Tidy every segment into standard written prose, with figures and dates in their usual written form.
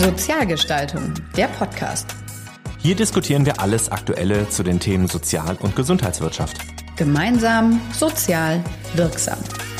Sozialgestaltung, der Podcast. Hier diskutieren wir alles Aktuelle zu den Themen Sozial- und Gesundheitswirtschaft. Gemeinsam, sozial, wirksam.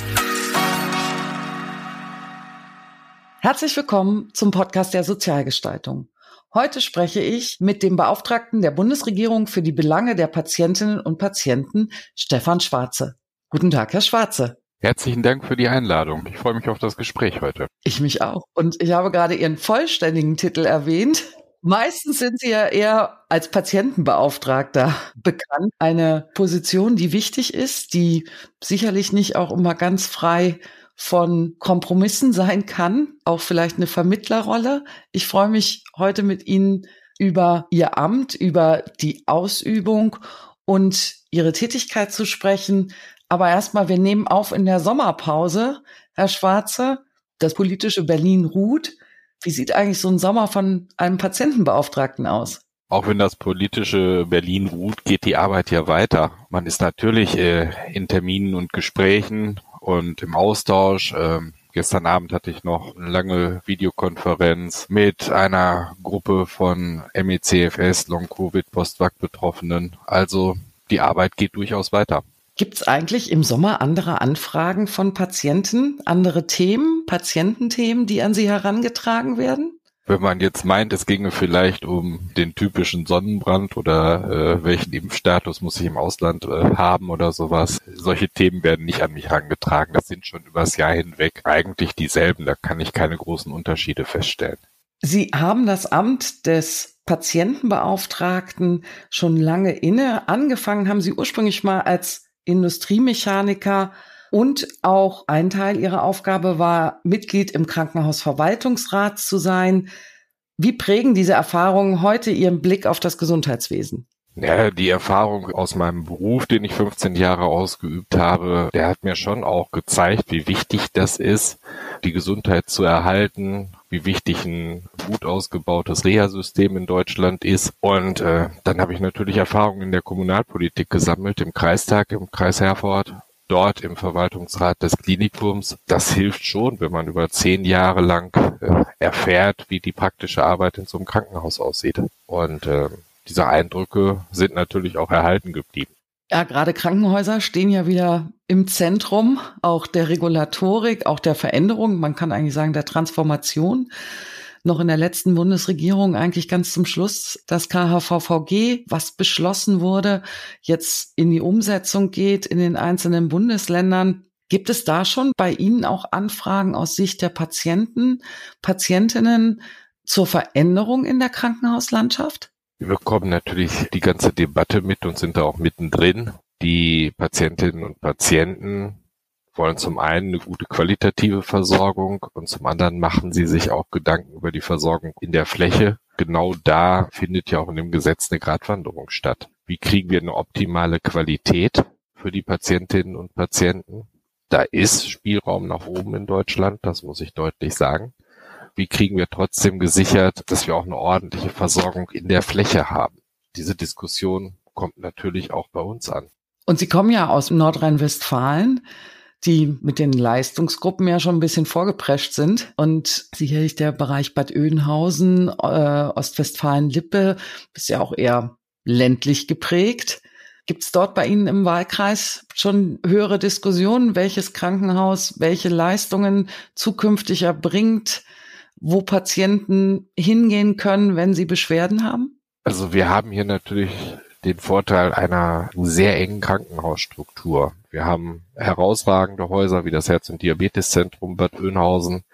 Herzlich willkommen zum Podcast der Sozialgestaltung. Heute spreche ich mit dem Beauftragten der Bundesregierung für die Belange der Patientinnen und Patienten, Stefan Schwarze. Guten Tag, Herr Schwarze. Herzlichen Dank für die Einladung. Ich freue mich auf das Gespräch heute. Ich mich auch. Und ich habe gerade Ihren vollständigen Titel erwähnt. Meistens sind Sie ja eher als Patientenbeauftragter bekannt. Eine Position, die wichtig ist, die sicherlich nicht auch immer ganz frei von Kompromissen sein kann, auch vielleicht eine Vermittlerrolle. Ich freue mich heute mit Ihnen über Ihr Amt, über die Ausübung und Ihre Tätigkeit zu sprechen. Aber erstmal, wir nehmen auf in der Sommerpause. Herr Schwarze, das politische Berlin ruht. Wie sieht eigentlich so ein Sommer von einem Patientenbeauftragten aus? Auch wenn das politische Berlin ruht, geht die Arbeit ja weiter. Man ist natürlich in Terminen und Gesprächen und im Austausch. Gestern Abend hatte ich noch eine lange Videokonferenz mit einer Gruppe von MECFS, Long-Covid, Post-Vac-Betroffenen. Also die Arbeit geht durchaus weiter. Gibt es eigentlich im Sommer andere Anfragen von Patienten, andere Themen, Patiententhemen, die an Sie herangetragen werden? Wenn man jetzt meint, es ginge vielleicht um den typischen Sonnenbrand oder welchen Impfstatus muss ich im Ausland haben oder sowas. Solche Themen werden nicht an mich herangetragen. Das sind schon übers Jahr hinweg eigentlich dieselben. Da kann ich keine großen Unterschiede feststellen. Sie haben das Amt des Patientenbeauftragten schon lange inne. Angefangen haben Sie ursprünglich mal als Industriemechaniker und auch ein Teil Ihrer Aufgabe war, Mitglied im Krankenhausverwaltungsrat zu sein. Wie prägen diese Erfahrungen heute Ihren Blick auf das Gesundheitswesen? Ja, die Erfahrung aus meinem Beruf, den ich 15 Jahre ausgeübt habe, der hat mir schon auch gezeigt, wie wichtig das ist, die Gesundheit zu erhalten, wie wichtig ein gut ausgebautes Reha-System in Deutschland ist. Und dann habe ich natürlich Erfahrungen in der Kommunalpolitik gesammelt, im Kreistag, im Kreis Herford, dort im Verwaltungsrat des Klinikums. Das hilft schon, wenn man über 10 Jahre lang erfährt, wie die praktische Arbeit in so einem Krankenhaus aussieht. Und diese Eindrücke sind natürlich auch erhalten geblieben. Ja, gerade Krankenhäuser stehen ja wieder im Zentrum, auch der Regulatorik, auch der Veränderung, man kann eigentlich sagen der Transformation. Noch in der letzten Bundesregierung eigentlich ganz zum Schluss das KHVVG, was beschlossen wurde, jetzt in die Umsetzung geht in den einzelnen Bundesländern. Gibt es da schon bei Ihnen auch Anfragen aus Sicht der Patienten, Patientinnen zur Veränderung in der Krankenhauslandschaft? Wir bekommen natürlich die ganze Debatte mit und sind da auch mittendrin. Die Patientinnen und Patienten wollen zum einen eine gute qualitative Versorgung und zum anderen machen sie sich auch Gedanken über die Versorgung in der Fläche. Genau da findet ja auch in dem Gesetz eine Gratwanderung statt. Wie kriegen wir eine optimale Qualität für die Patientinnen und Patienten? Da ist Spielraum nach oben in Deutschland, das muss ich deutlich sagen. Wie kriegen wir trotzdem gesichert, dass wir auch eine ordentliche Versorgung in der Fläche haben? Diese Diskussion kommt natürlich auch bei uns an. Und Sie kommen ja aus Nordrhein-Westfalen, die mit den Leistungsgruppen ja schon ein bisschen vorgeprescht sind. Und sicherlich der Bereich Bad Oeynhausen, Ostwestfalen-Lippe ist ja auch eher ländlich geprägt. Gibt es dort bei Ihnen im Wahlkreis schon höhere Diskussionen, welches Krankenhaus welche Leistungen zukünftig erbringt, wo Patienten hingehen können, wenn sie Beschwerden haben? Also wir haben hier natürlich den Vorteil einer sehr engen Krankenhausstruktur. Wir haben herausragende Häuser wie das Herz- und Diabeteszentrum Bad Oeynhausen,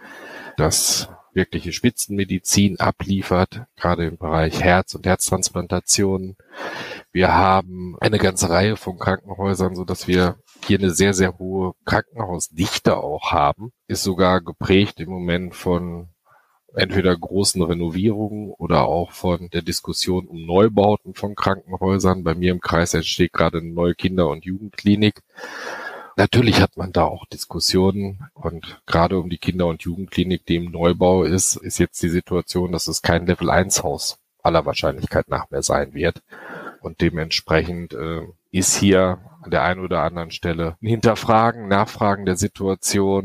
das wirkliche Spitzenmedizin abliefert, gerade im Bereich Herz- und Herztransplantationen. Wir haben eine ganze Reihe von Krankenhäusern, so dass wir hier eine sehr, sehr hohe Krankenhausdichte auch haben. Ist sogar geprägt im Moment von entweder großen Renovierungen oder auch von der Diskussion um Neubauten von Krankenhäusern. Bei mir im Kreis entsteht gerade eine neue Kinder- und Jugendklinik. Natürlich hat man da auch Diskussionen und gerade um die Kinder- und Jugendklinik, die im Neubau ist jetzt die Situation, dass es kein Level-1-Haus aller Wahrscheinlichkeit nach mehr sein wird. Und dementsprechend ist hier an der einen oder anderen Stelle ein Hinterfragen, Nachfragen der Situation.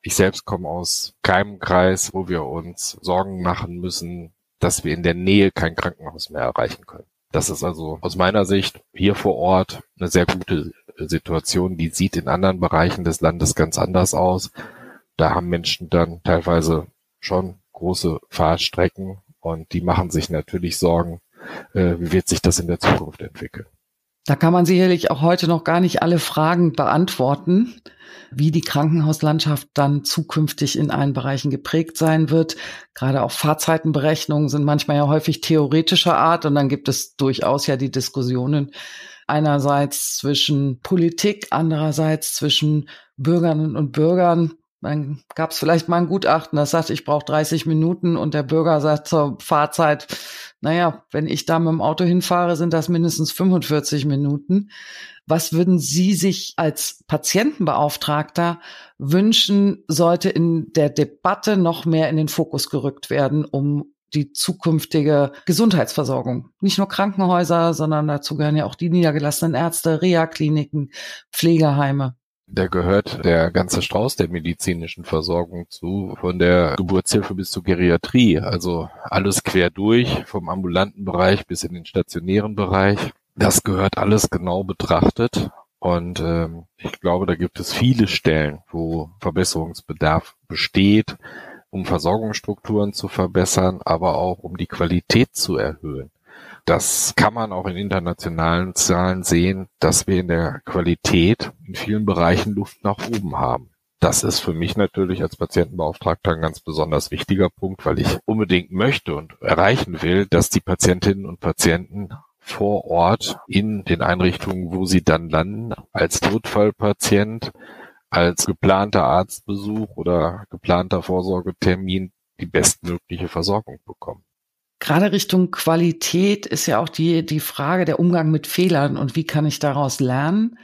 Ich selbst komme aus keinem Kreis, wo wir uns Sorgen machen müssen, dass wir in der Nähe kein Krankenhaus mehr erreichen können. Das ist also aus meiner Sicht hier vor Ort eine sehr gute Situation. Die sieht in anderen Bereichen des Landes ganz anders aus. Da haben Menschen dann teilweise schon große Fahrstrecken und die machen sich natürlich Sorgen, wie wird sich das in der Zukunft entwickeln. Da kann man sicherlich auch heute noch gar nicht alle Fragen beantworten, wie die Krankenhauslandschaft dann zukünftig in allen Bereichen geprägt sein wird. Gerade auch Fahrzeitenberechnungen sind manchmal ja häufig theoretischer Art und dann gibt es durchaus ja die Diskussionen einerseits zwischen Politik, andererseits zwischen Bürgerinnen und Bürgern. Dann gab es vielleicht mal ein Gutachten, das sagt, ich brauche 30 Minuten und der Bürger sagt zur Fahrzeit, naja, wenn ich da mit dem Auto hinfahre, sind das mindestens 45 Minuten. Was würden Sie sich als Patientenbeauftragter wünschen, sollte in der Debatte noch mehr in den Fokus gerückt werden, um die zukünftige Gesundheitsversorgung? Nicht nur Krankenhäuser, sondern dazu gehören ja auch die niedergelassenen Ärzte, Reha-Kliniken, Pflegeheime. Da gehört der ganze Strauß der medizinischen Versorgung zu, von der Geburtshilfe bis zur Geriatrie, also alles quer durch, vom ambulanten Bereich bis in den stationären Bereich. Das gehört alles genau betrachtet und ich glaube, da gibt es viele Stellen, wo Verbesserungsbedarf besteht, um Versorgungsstrukturen zu verbessern, aber auch um die Qualität zu erhöhen. Das kann man auch in internationalen Zahlen sehen, dass wir in der Qualität in vielen Bereichen Luft nach oben haben. Das ist für mich natürlich als Patientenbeauftragter ein ganz besonders wichtiger Punkt, weil ich unbedingt möchte und erreichen will, dass die Patientinnen und Patienten vor Ort in den Einrichtungen, wo sie dann landen, als Notfallpatient, als geplanter Arztbesuch oder geplanter Vorsorgetermin die bestmögliche Versorgung bekommen. Gerade Richtung Qualität ist ja auch die Frage der Umgang mit Fehlern und wie kann ich daraus lernen.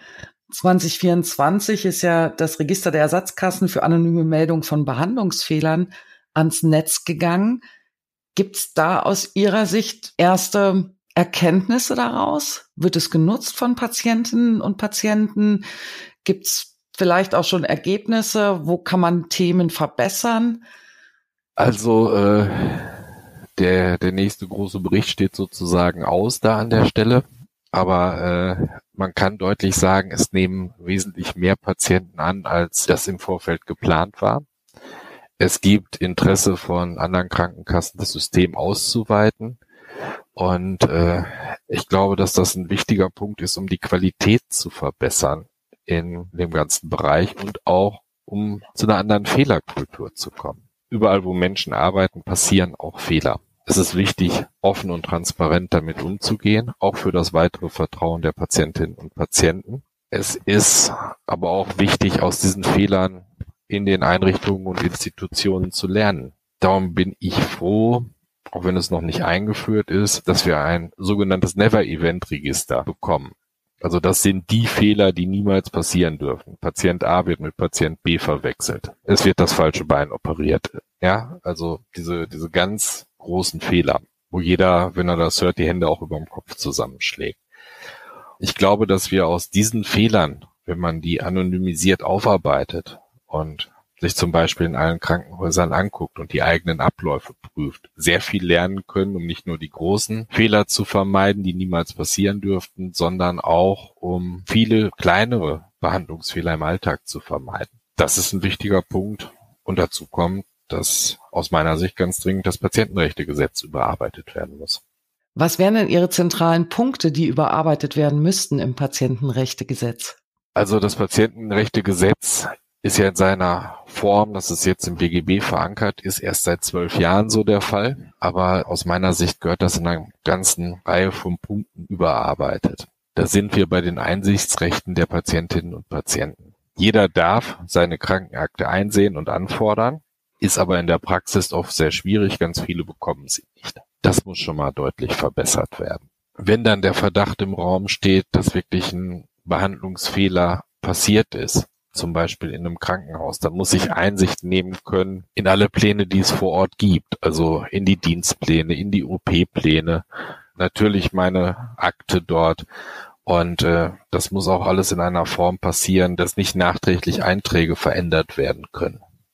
2024 ist ja das Register der Ersatzkassen für anonyme Meldung von Behandlungsfehlern ans Netz gegangen. Gibt es da aus Ihrer Sicht erste Erkenntnisse daraus? Wird es genutzt von Patientinnen und Patienten? Gibt es vielleicht auch schon Ergebnisse? Wo kann man Themen verbessern? Also der nächste große Bericht steht sozusagen aus da an der Stelle. Aber man kann deutlich sagen, es nehmen wesentlich mehr Patienten an, als das im Vorfeld geplant war. Es gibt Interesse von anderen Krankenkassen, das System auszuweiten. Und ich glaube, dass das ein wichtiger Punkt ist, um die Qualität zu verbessern in dem ganzen Bereich und auch um zu einer anderen Fehlerkultur zu kommen. Überall, wo Menschen arbeiten, passieren auch Fehler. Es ist wichtig, offen und transparent damit umzugehen, auch für das weitere Vertrauen der Patientinnen und Patienten. Es ist aber auch wichtig, aus diesen Fehlern in den Einrichtungen und Institutionen zu lernen. Darum bin ich froh, auch wenn es noch nicht eingeführt ist, dass wir ein sogenanntes Never-Event-Register bekommen. Also das sind die Fehler, die niemals passieren dürfen. Patient A wird mit Patient B verwechselt. Es wird das falsche Bein operiert. Ja, also diese ganz großen Fehler, wo jeder, wenn er das hört, die Hände auch über dem Kopf zusammenschlägt. Ich glaube, dass wir aus diesen Fehlern, wenn man die anonymisiert aufarbeitet und sich zum Beispiel in allen Krankenhäusern anguckt und die eigenen Abläufe prüft, sehr viel lernen können, um nicht nur die großen Fehler zu vermeiden, die niemals passieren dürften, sondern auch um viele kleinere Behandlungsfehler im Alltag zu vermeiden. Das ist ein wichtiger Punkt. Und dazu kommt, dass aus meiner Sicht ganz dringend das Patientenrechtegesetz überarbeitet werden muss. Was wären denn Ihre zentralen Punkte, die überarbeitet werden müssten im Patientenrechtegesetz? Also das Patientenrechtegesetz ist ja in seiner Form, dass es jetzt im BGB verankert ist, erst seit 12 Jahren so der Fall. Aber aus meiner Sicht gehört das in einer ganzen Reihe von Punkten überarbeitet. Da sind wir bei den Einsichtsrechten der Patientinnen und Patienten. Jeder darf seine Krankenakte einsehen und anfordern, ist aber in der Praxis oft sehr schwierig. Ganz viele bekommen sie nicht. Das muss schon mal deutlich verbessert werden. Wenn dann der Verdacht im Raum steht, dass wirklich ein Behandlungsfehler passiert ist, zum Beispiel in einem Krankenhaus, dann muss ich Einsicht nehmen können in alle Pläne, die es vor Ort gibt, also in die Dienstpläne, in die OP-Pläne, natürlich meine Akte dort. Und das muss auch alles in einer Form passieren, dass nicht nachträglich Einträge verändert werden können.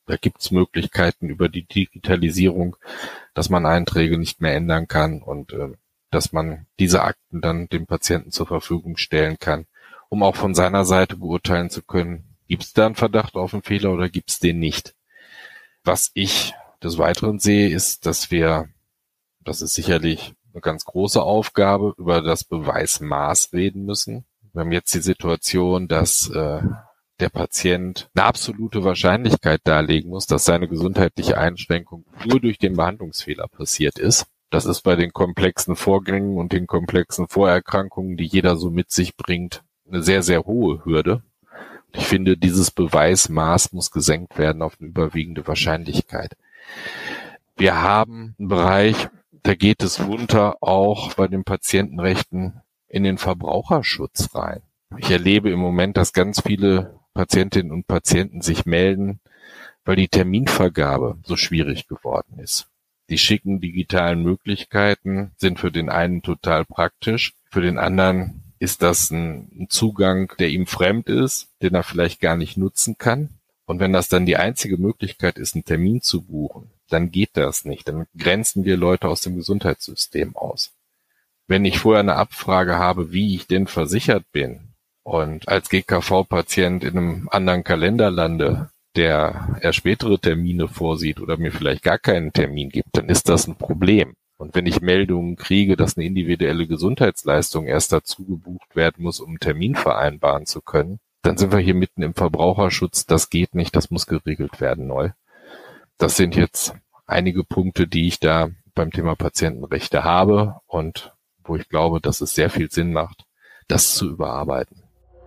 Da gibt es Möglichkeiten über die Digitalisierung, dass man Einträge nicht mehr ändern kann und dass man diese Akten dann dem Patienten zur Verfügung stellen kann, um auch von seiner Seite beurteilen zu können, gibt es da einen Verdacht auf einen Fehler oder gibt es den nicht. Was ich des Weiteren sehe, ist, dass das ist sicherlich eine ganz große Aufgabe, über das Beweismaß reden müssen. Wir haben jetzt die Situation, dass der Patient eine absolute Wahrscheinlichkeit darlegen muss, dass seine gesundheitliche Einschränkung nur durch den Behandlungsfehler passiert ist. Das ist bei den komplexen Vorgängen und den komplexen Vorerkrankungen, die jeder so mit sich bringt, eine sehr, sehr hohe Hürde. Ich finde, dieses Beweismaß muss gesenkt werden auf eine überwiegende Wahrscheinlichkeit. Wir haben einen Bereich, da geht es runter auch bei den Patientenrechten in den Verbraucherschutz rein. Ich erlebe im Moment, dass ganz viele Patientinnen und Patienten sich melden, weil die Terminvergabe so schwierig geworden ist. Die schicken digitalen Möglichkeiten sind für den einen total praktisch, für den anderen ist das ein Zugang, der ihm fremd ist, den er vielleicht gar nicht nutzen kann. Und wenn das dann die einzige Möglichkeit ist, einen Termin zu buchen, dann geht das nicht. Dann grenzen wir Leute aus dem Gesundheitssystem aus. Wenn ich vorher eine Abfrage habe, wie ich denn versichert bin und als GKV-Patient in einem anderen Kalender lande, der erst spätere Termine vorsieht oder mir vielleicht gar keinen Termin gibt, dann ist das ein Problem. Und wenn ich Meldungen kriege, dass eine individuelle Gesundheitsleistung erst dazu gebucht werden muss, um einen Termin vereinbaren zu können, dann sind wir hier mitten im Verbraucherschutz. Das geht nicht, das muss geregelt werden neu. Das sind jetzt einige Punkte, die ich da beim Thema Patientenrechte habe und wo ich glaube, dass es sehr viel Sinn macht, das zu überarbeiten.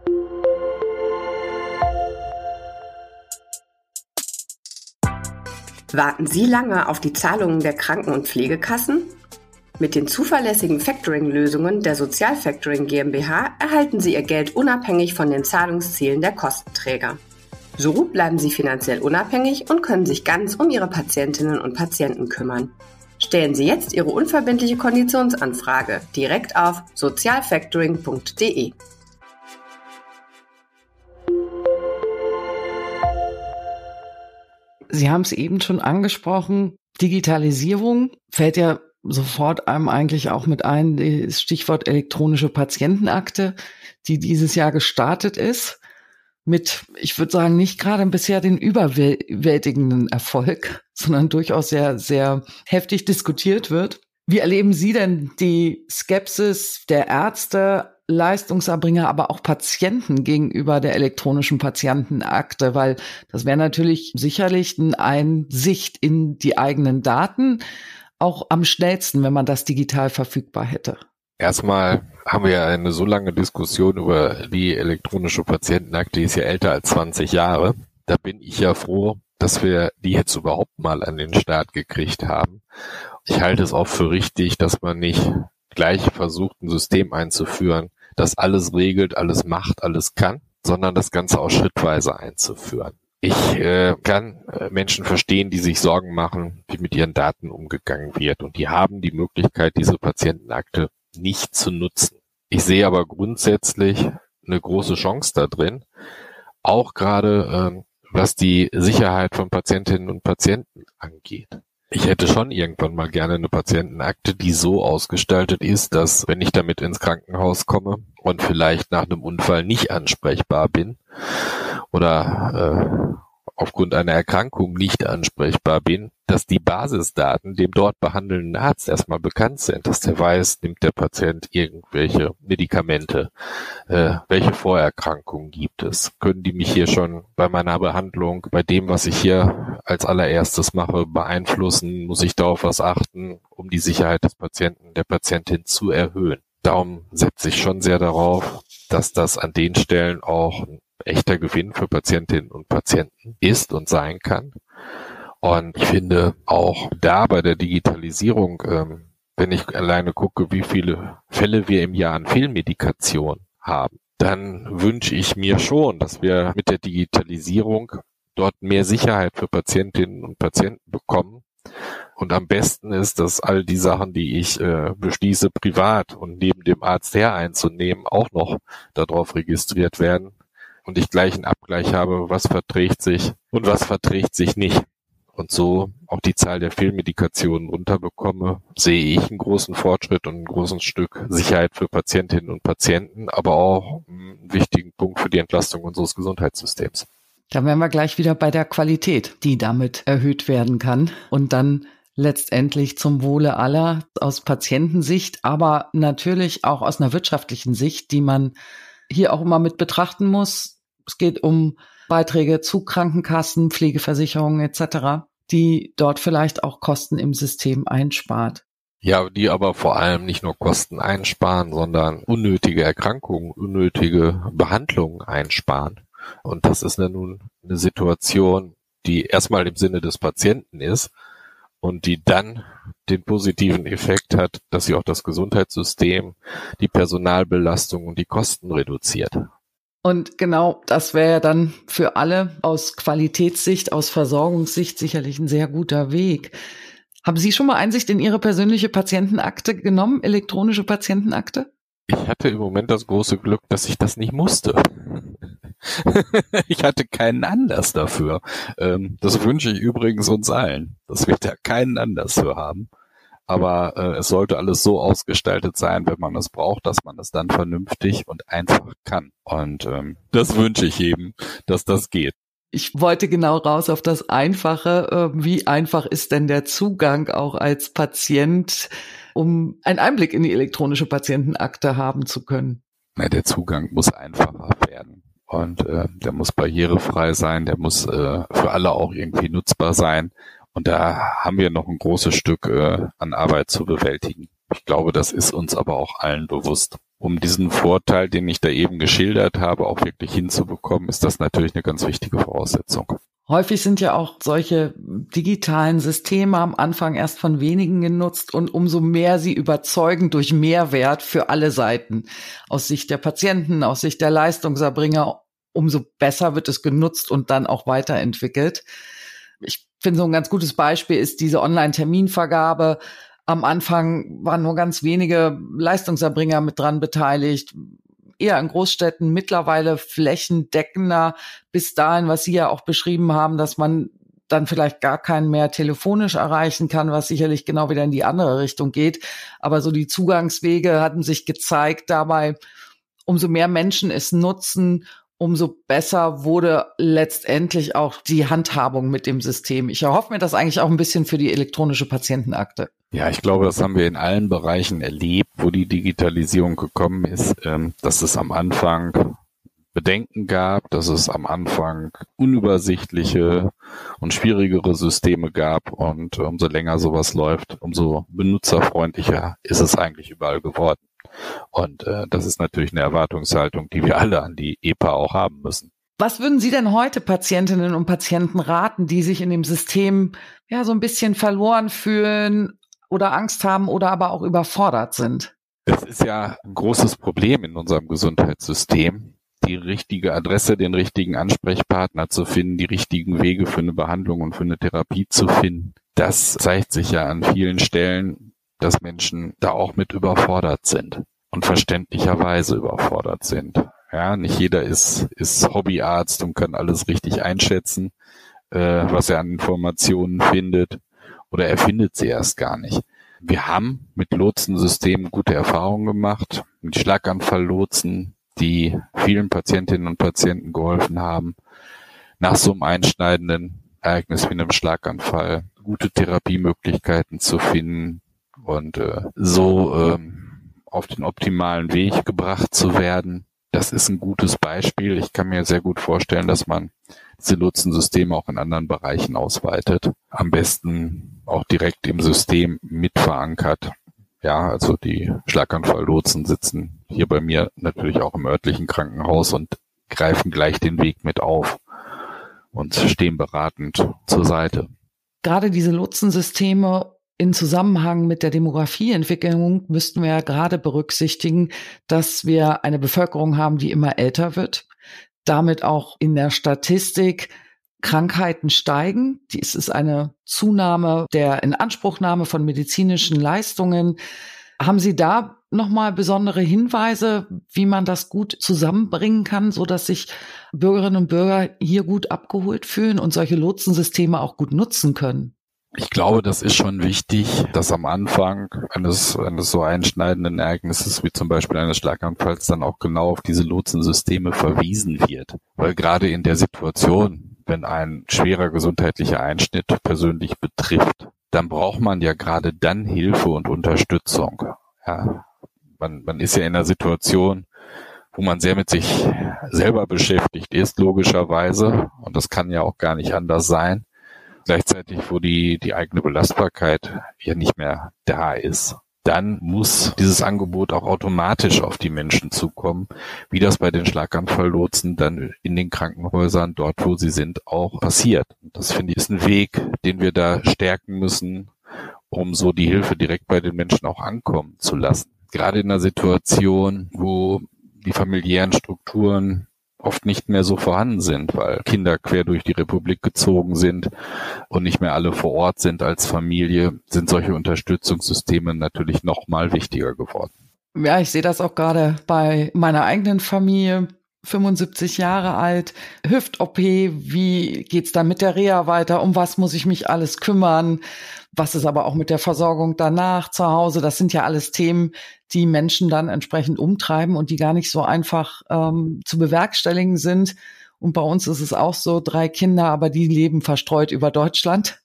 Warten Sie lange auf die Zahlungen der Kranken- und Pflegekassen? Mit den zuverlässigen Factoring-Lösungen der Sozialfactoring GmbH erhalten Sie Ihr Geld unabhängig von den Zahlungszielen der Kostenträger. So bleiben Sie finanziell unabhängig und können sich ganz um Ihre Patientinnen und Patienten kümmern. Stellen Sie jetzt Ihre unverbindliche Konditionsanfrage direkt auf sozialfactoring.de. Sie haben es eben schon angesprochen, Digitalisierung fällt ja sofort einem eigentlich auch mit ein, das Stichwort elektronische Patientenakte, die dieses Jahr gestartet ist, mit, ich würde sagen, nicht gerade bisher den überwältigenden Erfolg, sondern durchaus sehr, sehr heftig diskutiert wird. Wie erleben Sie denn die Skepsis der Ärzte, Leistungserbringer, aber auch Patienten gegenüber der elektronischen Patientenakte? Weil das wäre natürlich sicherlich eine Einsicht in die eigenen Daten, auch am schnellsten, wenn man das digital verfügbar hätte. Erstmal haben wir ja eine so lange Diskussion über die elektronische Patientenakte, die ist ja älter als 20 Jahre. Da bin ich ja froh, dass wir die jetzt überhaupt mal an den Start gekriegt haben. Ich halte es auch für richtig, dass man nicht gleich versucht, ein System einzuführen, das alles regelt, alles macht, alles kann, sondern das Ganze auch schrittweise einzuführen. Ich kann Menschen verstehen, die sich Sorgen machen, wie mit ihren Daten umgegangen wird. Und die haben die Möglichkeit, diese Patientenakte nicht zu nutzen. Ich sehe aber grundsätzlich eine große Chance da drin, auch gerade was die Sicherheit von Patientinnen und Patienten angeht. Ich hätte schon irgendwann mal gerne eine Patientenakte, die so ausgestaltet ist, dass, wenn ich damit ins Krankenhaus komme und vielleicht nach einem Unfall nicht ansprechbar bin oder aufgrund einer Erkrankung nicht ansprechbar bin, dass die Basisdaten dem dort behandelnden Arzt erstmal bekannt sind, dass der weiß, nimmt der Patient irgendwelche Medikamente, welche Vorerkrankungen gibt es, können die mich hier schon bei meiner Behandlung, bei dem, was ich hier als allererstes mache, beeinflussen, muss ich darauf was achten, um die Sicherheit des Patienten, der Patientin zu erhöhen. Darum setze ich schon sehr darauf, dass das an den Stellen auch ein echter Gewinn für Patientinnen und Patienten ist und sein kann. Und ich finde auch da bei der Digitalisierung, wenn ich alleine gucke, wie viele Fälle wir im Jahr an Fehlmedikation haben, dann wünsche ich mir schon, dass wir mit der Digitalisierung dort mehr Sicherheit für Patientinnen und Patienten bekommen. Und am besten ist, dass all die Sachen, die ich beschließe, privat und neben dem Arzt her einzunehmen, auch noch darauf registriert werden. und ich gleich einen Abgleich habe, was verträgt sich und was verträgt sich nicht. Und so auch die Zahl der Fehlmedikationen runterbekomme, sehe ich einen großen Fortschritt und ein großes Stück Sicherheit für Patientinnen und Patienten, aber auch einen wichtigen Punkt für die Entlastung unseres Gesundheitssystems. Da wären wir gleich wieder bei der Qualität, die damit erhöht werden kann und dann letztendlich zum Wohle aller aus Patientensicht, aber natürlich auch aus einer wirtschaftlichen Sicht, die man hier auch immer mit betrachten muss. Es geht um Beiträge zu Krankenkassen, Pflegeversicherungen etc., die dort vielleicht auch Kosten im System einspart. Ja, die aber vor allem nicht nur Kosten einsparen, sondern unnötige Erkrankungen, unnötige Behandlungen einsparen. Und das ist ja nun eine Situation, die erstmal im Sinne des Patienten ist und die dann den positiven Effekt hat, dass sie auch das Gesundheitssystem, die Personalbelastung und die Kosten reduziert. Und genau das wäre ja dann für alle aus Qualitätssicht, aus Versorgungssicht sicherlich ein sehr guter Weg. Haben Sie schon mal Einsicht in Ihre persönliche Patientenakte genommen, elektronische Patientenakte? Ich hatte im Moment das große Glück, dass ich das nicht musste. Ich hatte keinen Anlass dafür. Das wünsche ich übrigens uns allen, dass wir da keinen Anlass für haben. Aber es sollte alles so ausgestaltet sein, wenn man es braucht, dass man es dann vernünftig und einfach kann. Und das wünsche ich eben, dass das geht. Ich wollte genau raus auf das Einfache. Wie einfach ist denn der Zugang auch als Patient, um einen Einblick in die elektronische Patientenakte haben zu können? Na, der Zugang muss einfacher werden. Und der muss barrierefrei sein, der muss für alle auch irgendwie nutzbar sein. Und da haben wir noch ein großes Stück an Arbeit zu bewältigen. Ich glaube, das ist uns aber auch allen bewusst. Um diesen Vorteil, den ich da eben geschildert habe, auch wirklich hinzubekommen, ist das natürlich eine ganz wichtige Voraussetzung. Häufig sind ja auch solche digitalen Systeme am Anfang erst von wenigen genutzt und umso mehr sie überzeugen durch Mehrwert für alle Seiten. Aus Sicht der Patienten, aus Sicht der Leistungserbringer, umso besser wird es genutzt und dann auch weiterentwickelt. Ich finde, so ein ganz gutes Beispiel ist diese Online-Terminvergabe. Am Anfang waren nur ganz wenige Leistungserbringer mit dran beteiligt, eher in Großstädten, mittlerweile flächendeckender, bis dahin, was Sie ja auch beschrieben haben, dass man dann vielleicht gar keinen mehr telefonisch erreichen kann, was sicherlich genau wieder in die andere Richtung geht. Aber so die Zugangswege hatten sich gezeigt dabei, umso mehr Menschen es nutzen, umso besser wurde letztendlich auch die Handhabung mit dem System. Ich erhoffe mir das eigentlich auch ein bisschen für die elektronische Patientenakte. Ja, ich glaube, das haben wir in allen Bereichen erlebt, wo die Digitalisierung gekommen ist, dass es am Anfang Bedenken gab, dass es am Anfang unübersichtliche und schwierigere Systeme gab und umso länger sowas läuft, umso benutzerfreundlicher ist es eigentlich überall geworden. Und das ist natürlich eine Erwartungshaltung, die wir alle an die EPA auch haben müssen. Was würden Sie denn heute Patientinnen und Patienten raten, die sich in dem System ja so ein bisschen verloren fühlen oder Angst haben oder aber auch überfordert sind? Es ist ja ein großes Problem in unserem Gesundheitssystem, die richtige Adresse, den richtigen Ansprechpartner zu finden, die richtigen Wege für eine Behandlung und für eine Therapie zu finden. Das zeigt sich ja an vielen Stellen, dass Menschen da auch mit überfordert sind und verständlicherweise überfordert sind. Ja, nicht jeder ist Hobbyarzt und kann alles richtig einschätzen, was er an Informationen findet, oder er findet sie erst gar nicht. Wir haben mit Lotsensystemen gute Erfahrungen gemacht, mit Schlaganfalllotsen, die vielen Patientinnen und Patienten geholfen haben, nach so einem einschneidenden Ereignis wie einem Schlaganfall gute Therapiemöglichkeiten zu finden und so auf den optimalen Weg gebracht zu werden. Das ist ein gutes Beispiel. Ich kann mir sehr gut vorstellen, dass man diese Lotsensysteme auch in anderen Bereichen ausweitet. Am besten auch direkt im System mit verankert. Ja, also die Schlaganfalllotsen sitzen hier bei mir natürlich auch im örtlichen Krankenhaus und greifen gleich den Weg mit auf und stehen beratend zur Seite. Gerade diese Lotsensysteme in Zusammenhang mit der Demografieentwicklung müssten wir ja gerade berücksichtigen, dass wir eine Bevölkerung haben, die immer älter wird, damit auch in der Statistik Krankheiten steigen. Dies ist eine Zunahme der Inanspruchnahme von medizinischen Leistungen. Haben Sie da nochmal besondere Hinweise, wie man das gut zusammenbringen kann, so dass sich Bürgerinnen und Bürger hier gut abgeholt fühlen und solche Lotsensysteme auch gut nutzen können? Ich glaube, das ist schon wichtig, dass am Anfang eines so einschneidenden Ereignisses wie zum Beispiel eines Schlaganfalls dann auch genau auf diese Lotsensysteme verwiesen wird. Weil gerade in der Situation, wenn ein schwerer gesundheitlicher Einschnitt persönlich betrifft, dann braucht man ja gerade dann Hilfe und Unterstützung. Ja, man ist ja in einer Situation, wo man sehr mit sich selber beschäftigt ist, logischerweise. Und das kann ja auch gar nicht anders sein. Gleichzeitig, wo die eigene Belastbarkeit ja nicht mehr da ist, dann muss dieses Angebot auch automatisch auf die Menschen zukommen, wie das bei den Schlaganfalllotsen dann in den Krankenhäusern, dort wo sie sind, auch passiert. Und das, finde ich, ist ein Weg, den wir da stärken müssen, um so die Hilfe direkt bei den Menschen auch ankommen zu lassen. Gerade in einer Situation, wo die familiären Strukturen oft nicht mehr so vorhanden sind, weil Kinder quer durch die Republik gezogen sind und nicht mehr alle vor Ort sind als Familie, sind solche Unterstützungssysteme natürlich noch mal wichtiger geworden. Ja, ich sehe das auch gerade bei meiner eigenen Familie, 75 Jahre alt, Hüft-OP, wie geht's dann mit der Reha weiter, um was muss ich mich alles kümmern, was ist aber auch mit der Versorgung danach zu Hause, das sind ja alles Themen, die Menschen dann entsprechend umtreiben und die gar nicht so einfach zu bewerkstelligen sind. Und bei uns ist es auch so, 3 Kinder, aber die leben verstreut über Deutschland.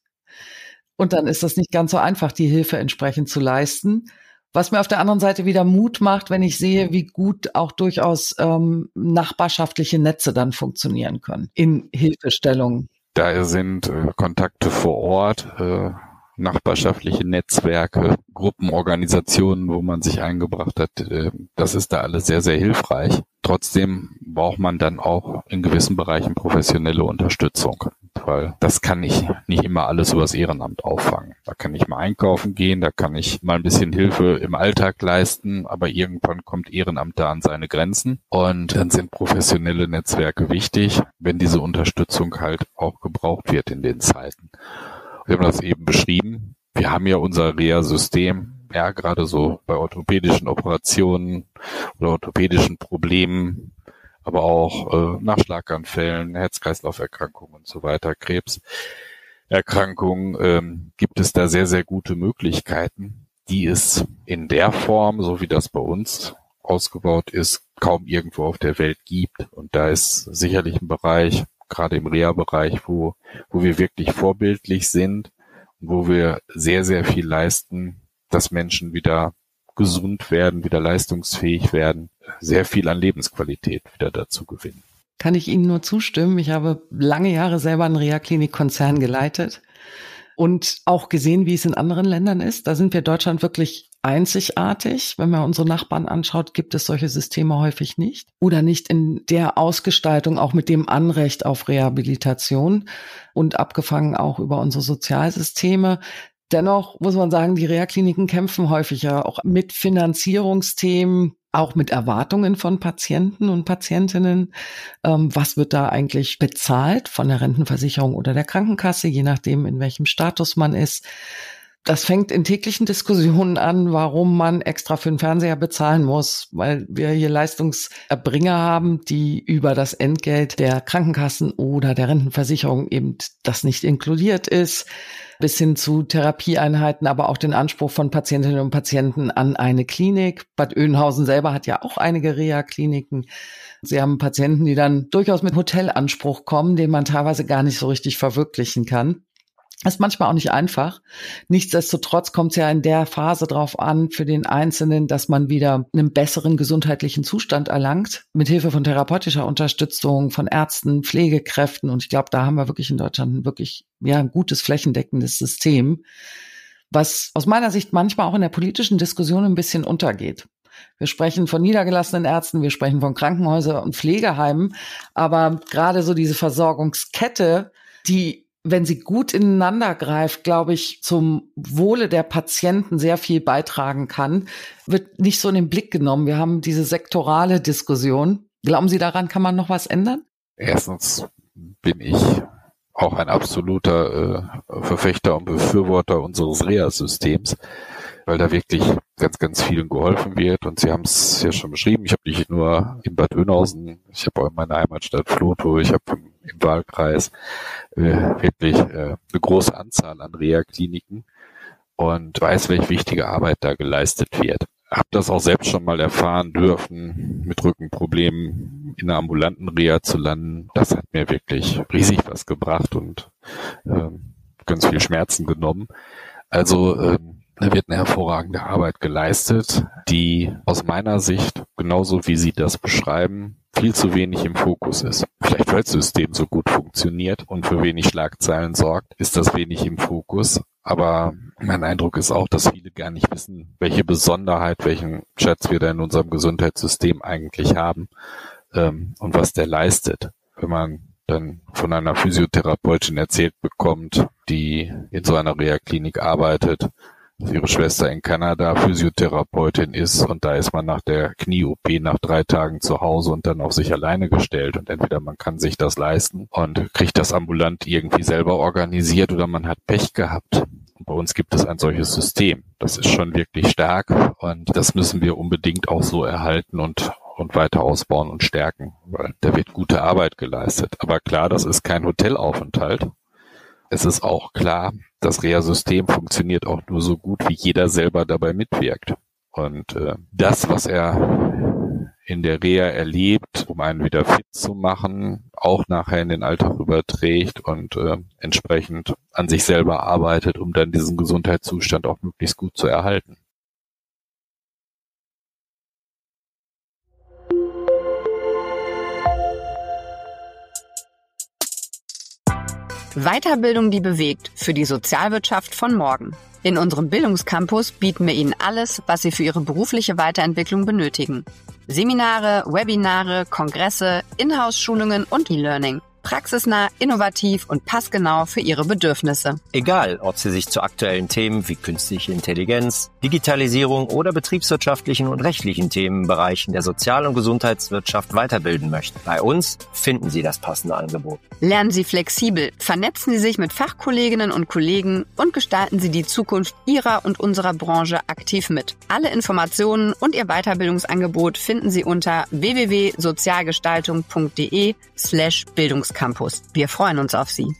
Und dann ist das nicht ganz so einfach, die Hilfe entsprechend zu leisten. Was mir auf der anderen Seite wieder Mut macht, wenn ich sehe, wie gut auch durchaus nachbarschaftliche Netze dann funktionieren können in Hilfestellungen. Da sind Kontakte vor Ort, nachbarschaftliche Netzwerke, Gruppenorganisationen, wo man sich eingebracht hat. Das ist da alles sehr, sehr hilfreich. Trotzdem braucht man dann auch in gewissen Bereichen professionelle Unterstützung, weil das kann ich nicht immer alles übers Ehrenamt auffangen. Da kann ich mal einkaufen gehen, da kann ich mal ein bisschen Hilfe im Alltag leisten, aber irgendwann kommt Ehrenamt da an seine Grenzen und dann sind professionelle Netzwerke wichtig, wenn diese Unterstützung halt auch gebraucht wird in den Zeiten. Wir haben das eben beschrieben. Wir haben ja unser Reha-System, ja, gerade so bei orthopädischen Operationen oder orthopädischen Problemen, aber auch nach Schlaganfällen, Herz-Kreislauf-Erkrankungen und so weiter, Krebserkrankungen, gibt es da sehr, sehr gute Möglichkeiten, die es in der Form, so wie das bei uns ausgebaut ist, kaum irgendwo auf der Welt gibt. Und da ist sicherlich ein Bereich, gerade im Reha-Bereich, wo wir wirklich vorbildlich sind und wo wir sehr, sehr viel leisten, dass Menschen wieder gesund werden, wieder leistungsfähig werden, sehr viel an Lebensqualität wieder dazu gewinnen. Kann ich Ihnen nur zustimmen. Ich habe lange Jahre selber einen Reha-Klinik-Konzern geleitet und auch gesehen, wie es in anderen Ländern ist. Da sind wir in Deutschland wirklich einzigartig. Wenn man unsere Nachbarn anschaut, gibt es solche Systeme häufig nicht oder nicht in der Ausgestaltung, auch mit dem Anrecht auf Rehabilitation und abgefangen auch über unsere Sozialsysteme. Dennoch muss man sagen, die Reha-Kliniken kämpfen häufig ja auch mit Finanzierungsthemen, auch mit Erwartungen von Patienten und Patientinnen. Was wird da eigentlich bezahlt von der Rentenversicherung oder der Krankenkasse, je nachdem, in welchem Status man ist. Das fängt in täglichen Diskussionen an, warum man extra für den Fernseher bezahlen muss, weil wir hier Leistungserbringer haben, die über das Entgelt der Krankenkassen oder der Rentenversicherung eben das nicht inkludiert ist, bis hin zu Therapieeinheiten, aber auch den Anspruch von Patientinnen und Patienten an eine Klinik. Bad Oeynhausen selber hat ja auch einige Reha-Kliniken. Sie haben Patienten, die dann durchaus mit Hotelanspruch kommen, den man teilweise gar nicht so richtig verwirklichen kann. Das ist manchmal auch nicht einfach. Nichtsdestotrotz kommt es ja in der Phase drauf an, für den Einzelnen, dass man wieder einen besseren gesundheitlichen Zustand erlangt, mit Hilfe von therapeutischer Unterstützung, von Ärzten, Pflegekräften. Und ich glaube, da haben wir wirklich in Deutschland ein gutes flächendeckendes System, was aus meiner Sicht manchmal auch in der politischen Diskussion ein bisschen untergeht. Wir sprechen von niedergelassenen Ärzten, wir sprechen von Krankenhäusern und Pflegeheimen, aber gerade so diese Versorgungskette, die, wenn sie gut ineinander greift, glaube ich, zum Wohle der Patienten sehr viel beitragen kann, wird nicht so in den Blick genommen. Wir haben diese sektorale Diskussion. Glauben Sie, daran kann man noch was ändern? Erstens bin ich auch ein absoluter Verfechter und Befürworter unseres Reha-Systems. weil da wirklich ganz, ganz vielen geholfen wird. Und Sie haben es ja schon beschrieben, ich habe nicht nur in Bad Oeynhausen, ich habe auch in meiner Heimatstadt Vlotho, ich habe im Wahlkreis wirklich eine große Anzahl an Reha-Kliniken und weiß, welche wichtige Arbeit da geleistet wird. Hab das auch selbst schon mal erfahren dürfen, mit Rückenproblemen in einer ambulanten Reha zu landen. Das hat mir wirklich riesig was gebracht und ganz viel Schmerzen genommen. Also da wird eine hervorragende Arbeit geleistet, die aus meiner Sicht, genauso wie Sie das beschreiben, viel zu wenig im Fokus ist. Vielleicht weil das System so gut funktioniert und für wenig Schlagzeilen sorgt, ist das wenig im Fokus. Aber mein Eindruck ist auch, dass viele gar nicht wissen, welche Besonderheit, welchen Schatz wir da in unserem Gesundheitssystem eigentlich haben und was der leistet. Wenn man dann von einer Physiotherapeutin erzählt bekommt, die in so einer Reha-Klinik arbeitet, dass ihre Schwester in Kanada Physiotherapeutin ist und da ist man nach der Knie-OP nach 3 Tagen zu Hause und dann auf sich alleine gestellt und entweder man kann sich das leisten und kriegt das ambulant irgendwie selber organisiert oder man hat Pech gehabt. Und bei uns gibt es ein solches System. Das ist schon wirklich stark und das müssen wir unbedingt auch so erhalten und weiter ausbauen und stärken, weil da wird gute Arbeit geleistet. Aber klar, das ist kein Hotelaufenthalt. Es ist auch klar, das Reha-System funktioniert auch nur so gut, wie jeder selber dabei mitwirkt. Und das, was er in der Reha erlebt, um einen wieder fit zu machen, auch nachher in den Alltag überträgt und entsprechend an sich selber arbeitet, um dann diesen Gesundheitszustand auch möglichst gut zu erhalten. Weiterbildung, die bewegt, für die Sozialwirtschaft von morgen. In unserem Bildungscampus bieten wir Ihnen alles, was Sie für Ihre berufliche Weiterentwicklung benötigen. Seminare, Webinare, Kongresse, Inhouse-Schulungen und E-Learning. Praxisnah, innovativ und passgenau für Ihre Bedürfnisse. Egal, ob Sie sich zu aktuellen Themen wie künstliche Intelligenz, Digitalisierung oder betriebswirtschaftlichen und rechtlichen Themenbereichen der Sozial- und Gesundheitswirtschaft weiterbilden möchten. Bei uns finden Sie das passende Angebot. Lernen Sie flexibel, vernetzen Sie sich mit Fachkolleginnen und Kollegen und gestalten Sie die Zukunft Ihrer und unserer Branche aktiv mit. Alle Informationen und Ihr Weiterbildungsangebot finden Sie unter www.sozialgestaltung.de/Bildungscampus. Wir freuen uns auf Sie.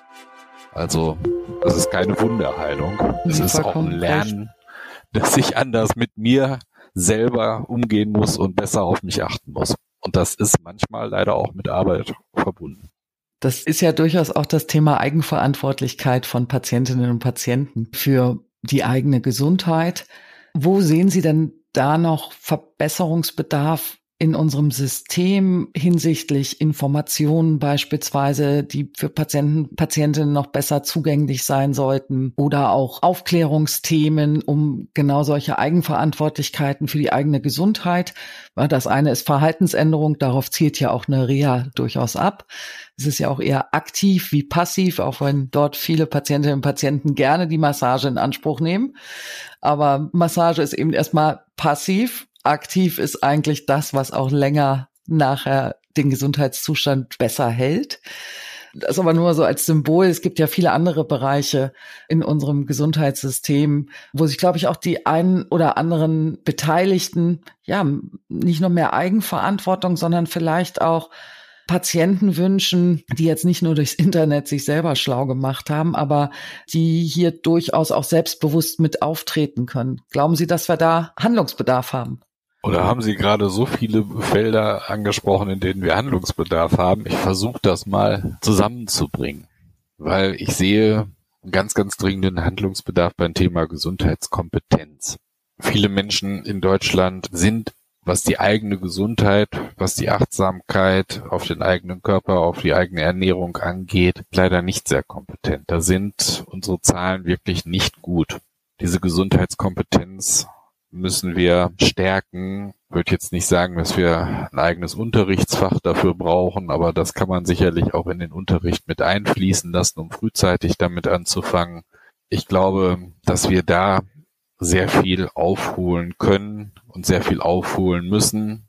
Also, das ist keine Wunderheilung. Es ist auch ein Lernen, dass ich anders mit mir selber umgehen muss und besser auf mich achten muss. Und das ist manchmal leider auch mit Arbeit verbunden. Das ist ja durchaus auch das Thema Eigenverantwortlichkeit von Patientinnen und Patienten für die eigene Gesundheit. Wo sehen Sie denn da noch Verbesserungsbedarf in unserem System hinsichtlich Informationen beispielsweise, die für Patientinnen noch besser zugänglich sein sollten oder auch Aufklärungsthemen um genau solche Eigenverantwortlichkeiten für die eigene Gesundheit? Das eine ist Verhaltensänderung, darauf zielt ja auch eine Reha durchaus ab. Es ist ja auch eher aktiv wie passiv, auch wenn dort viele Patientinnen und Patienten gerne die Massage in Anspruch nehmen. Aber Massage ist eben erstmal passiv. Aktiv ist eigentlich das, was auch länger nachher den Gesundheitszustand besser hält. Das aber nur so als Symbol. Es gibt ja viele andere Bereiche in unserem Gesundheitssystem, wo sich, glaube ich, auch die einen oder anderen Beteiligten ja nicht nur mehr Eigenverantwortung, sondern vielleicht auch Patienten wünschen, die jetzt nicht nur durchs Internet sich selber schlau gemacht haben, aber die hier durchaus auch selbstbewusst mit auftreten können. Glauben Sie, dass wir da Handlungsbedarf haben? Oder haben Sie gerade so viele Felder angesprochen, in denen wir Handlungsbedarf haben? Ich versuche das mal zusammenzubringen, weil ich sehe einen ganz, ganz dringenden Handlungsbedarf beim Thema Gesundheitskompetenz. Viele Menschen in Deutschland sind, was die eigene Gesundheit, was die Achtsamkeit auf den eigenen Körper, auf die eigene Ernährung angeht, leider nicht sehr kompetent. Da sind unsere Zahlen wirklich nicht gut. Diese Gesundheitskompetenz müssen wir stärken. Ich würde jetzt nicht sagen, dass wir ein eigenes Unterrichtsfach dafür brauchen, aber das kann man sicherlich auch in den Unterricht mit einfließen lassen, um frühzeitig damit anzufangen. Ich glaube, dass wir da sehr viel aufholen können und sehr viel aufholen müssen,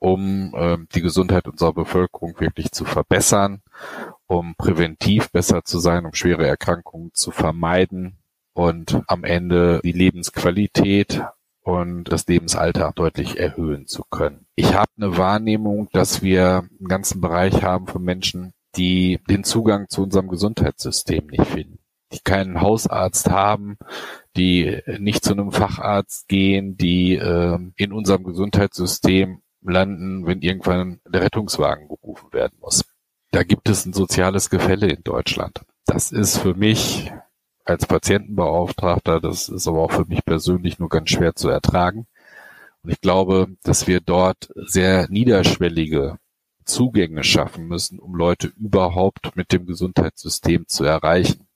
um die Gesundheit unserer Bevölkerung wirklich zu verbessern, um präventiv besser zu sein, um schwere Erkrankungen zu vermeiden und am Ende die Lebensqualität und das Lebensalter deutlich erhöhen zu können. Ich habe eine Wahrnehmung, dass wir einen ganzen Bereich haben von Menschen, die den Zugang zu unserem Gesundheitssystem nicht finden, die keinen Hausarzt haben, die nicht zu einem Facharzt gehen, die in unserem Gesundheitssystem landen, wenn irgendwann der Rettungswagen gerufen werden muss. Da gibt es ein soziales Gefälle in Deutschland. Das ist für mich als Patientenbeauftragter, das ist aber auch für mich persönlich nur ganz schwer zu ertragen. Und ich glaube, dass wir dort sehr niederschwellige Zugänge schaffen müssen, um Leute überhaupt mit dem Gesundheitssystem zu erreichen.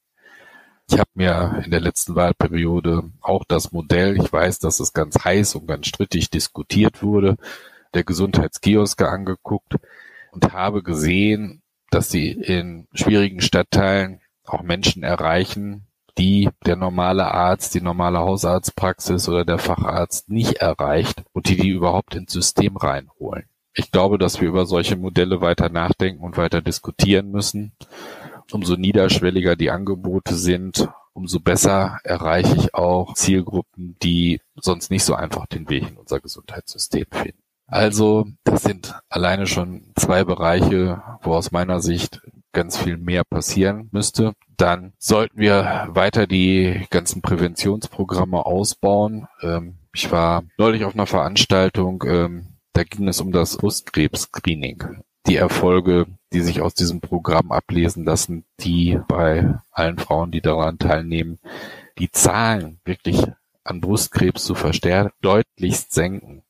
Ich habe mir in der letzten Wahlperiode auch das Modell, ich weiß, dass es ganz heiß und ganz strittig diskutiert wurde, der Gesundheitskioske angeguckt und habe gesehen, dass sie in schwierigen Stadtteilen auch Menschen erreichen, die der normale Arzt, die normale Hausarztpraxis oder der Facharzt nicht erreicht und die überhaupt ins System reinholen. Ich glaube, dass wir über solche Modelle weiter nachdenken und weiter diskutieren müssen. Umso niederschwelliger die Angebote sind, umso besser erreiche ich auch Zielgruppen, die sonst nicht so einfach den Weg in unser Gesundheitssystem finden. Also, das sind alleine schon 2 Bereiche, wo aus meiner Sicht ganz viel mehr passieren müsste. Dann sollten wir weiter die ganzen Präventionsprogramme ausbauen. Ich war neulich auf einer Veranstaltung, da ging es um das Brustkrebs-Screening. Die Erfolge, die sich aus diesem Programm ablesen lassen, die bei allen Frauen, die daran teilnehmen, die Zahlen wirklich an Brustkrebs zu verstärken, deutlichst senken.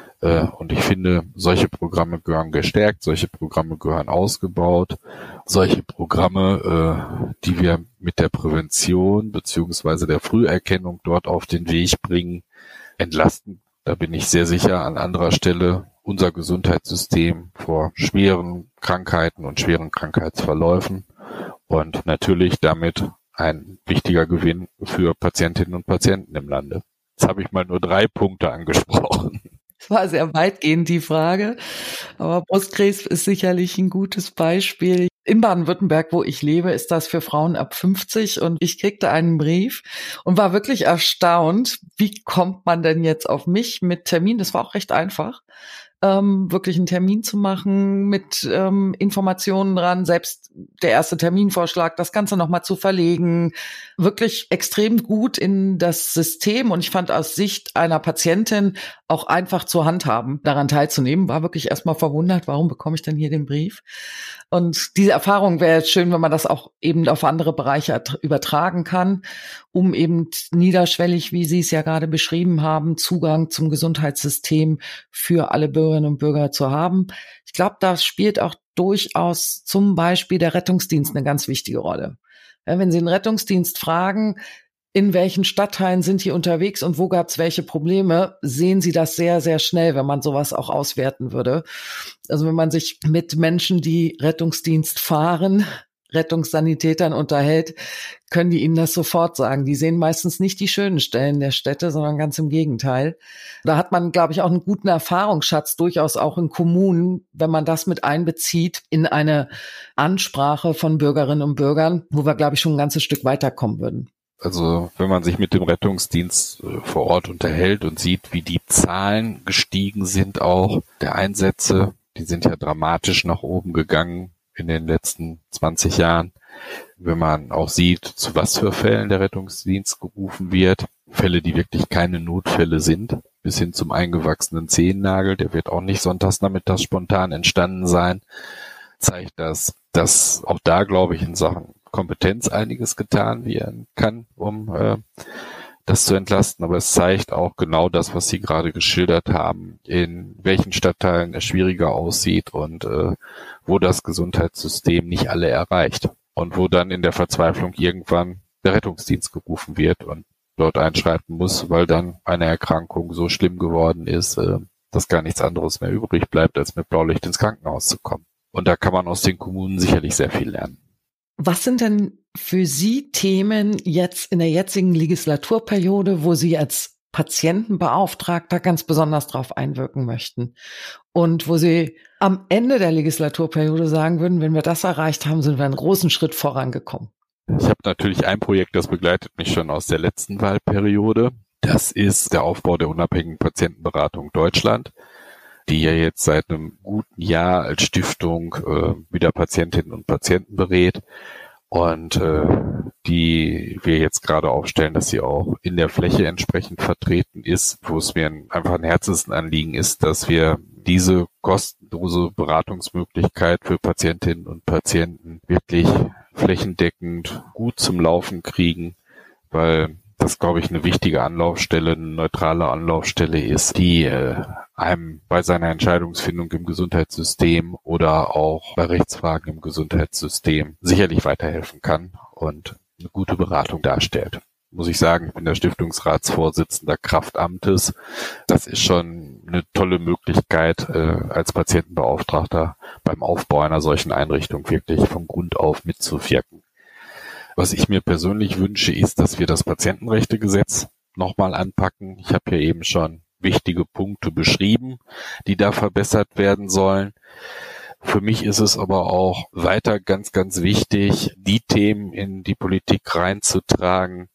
Und ich finde, solche Programme gehören gestärkt, solche Programme gehören ausgebaut, solche Programme, die wir mit der Prävention beziehungsweise der Früherkennung dort auf den Weg bringen, entlasten. Da bin ich sehr sicher an anderer Stelle unser Gesundheitssystem vor schweren Krankheiten und schweren Krankheitsverläufen und natürlich damit ein wichtiger Gewinn für Patientinnen und Patienten im Lande. Jetzt habe ich mal nur 3 Punkte angesprochen. Das war sehr weitgehend die Frage, aber Brustkrebs ist sicherlich ein gutes Beispiel. In Baden-Württemberg, wo ich lebe, ist das für Frauen ab 50 und ich kriegte einen Brief und war wirklich erstaunt, wie kommt man denn jetzt auf mich mit Termin? Das war auch recht einfach. Wirklich einen Termin zu machen mit Informationen dran, selbst der erste Terminvorschlag, das Ganze nochmal zu verlegen, wirklich extrem gut in das System und ich fand aus Sicht einer Patientin auch einfach zur Handhaben, daran teilzunehmen, war wirklich erstmal verwundert, warum bekomme ich denn hier den Brief? Und diese Erfahrung wäre jetzt schön, wenn man das auch eben auf andere Bereiche übertragen kann, um eben niederschwellig, wie Sie es ja gerade beschrieben haben, Zugang zum Gesundheitssystem für alle Bürgerinnen und Bürger zu haben. Ich glaube, da spielt auch durchaus zum Beispiel der Rettungsdienst eine ganz wichtige Rolle. Ja, wenn Sie den Rettungsdienst fragen, in welchen Stadtteilen sind die unterwegs und wo gab es welche Probleme, sehen Sie das sehr, sehr schnell, wenn man sowas auch auswerten würde. Also wenn man sich mit Menschen, die Rettungsdienst fahren, Rettungssanitätern unterhält, können die Ihnen das sofort sagen. Die sehen meistens nicht die schönen Stellen der Städte, sondern ganz im Gegenteil. Da hat man, glaube ich, auch einen guten Erfahrungsschatz, durchaus auch in Kommunen, wenn man das mit einbezieht in eine Ansprache von Bürgerinnen und Bürgern, wo wir, glaube ich, schon ein ganzes Stück weiterkommen würden. Also wenn man sich mit dem Rettungsdienst vor Ort unterhält und sieht, wie die Zahlen gestiegen sind auch der Einsätze, die sind ja dramatisch nach oben gegangen in den letzten 20 Jahren. Wenn man auch sieht, zu was für Fällen der Rettungsdienst gerufen wird, Fälle, die wirklich keine Notfälle sind, bis hin zum eingewachsenen Zehennagel, der wird auch nicht sonntagsnachmittags spontan entstanden sein, zeigt das, dass auch da, glaube ich, in Sachen Kompetenz einiges getan werden kann, um das zu entlasten. Aber es zeigt auch genau das, was Sie gerade geschildert haben, in welchen Stadtteilen es schwieriger aussieht und wo das Gesundheitssystem nicht alle erreicht. Und wo dann in der Verzweiflung irgendwann der Rettungsdienst gerufen wird und dort einschreiten muss, weil dann eine Erkrankung so schlimm geworden ist, dass gar nichts anderes mehr übrig bleibt, als mit Blaulicht ins Krankenhaus zu kommen. Und da kann man aus den Kommunen sicherlich sehr viel lernen. Was sind denn für Sie Themen jetzt in der jetzigen Legislaturperiode, wo Sie als Patientenbeauftragter ganz besonders drauf einwirken möchten? Und wo Sie am Ende der Legislaturperiode sagen würden, wenn wir das erreicht haben, sind wir einen großen Schritt vorangekommen? Ich habe natürlich ein Projekt, das begleitet mich schon aus der letzten Wahlperiode. Das ist der Aufbau der unabhängigen Patientenberatung Deutschland, die ja jetzt seit einem guten Jahr als Stiftung wieder Patientinnen und Patienten berät und die wir jetzt gerade aufstellen, dass sie auch in der Fläche entsprechend vertreten ist, wo es mir einfach ein Herzensanliegen ist, dass wir diese kostenlose Beratungsmöglichkeit für Patientinnen und Patienten wirklich flächendeckend gut zum Laufen kriegen, weil das, glaube ich, eine wichtige Anlaufstelle, eine neutrale Anlaufstelle ist, die einem bei seiner Entscheidungsfindung im Gesundheitssystem oder auch bei Rechtsfragen im Gesundheitssystem sicherlich weiterhelfen kann und eine gute Beratung darstellt. Muss ich sagen, ich bin der Stiftungsratsvorsitzender Kraftamtes. Das ist schon eine tolle Möglichkeit, als Patientenbeauftragter beim Aufbau einer solchen Einrichtung wirklich von Grund auf mitzuwirken. Was ich mir persönlich wünsche, ist, dass wir das Patientenrechtegesetz nochmal anpacken. Ich habe ja eben schon wichtige Punkte beschrieben, die da verbessert werden sollen. Für mich ist es aber auch weiter ganz, ganz wichtig, die Themen in die Politik reinzutragen,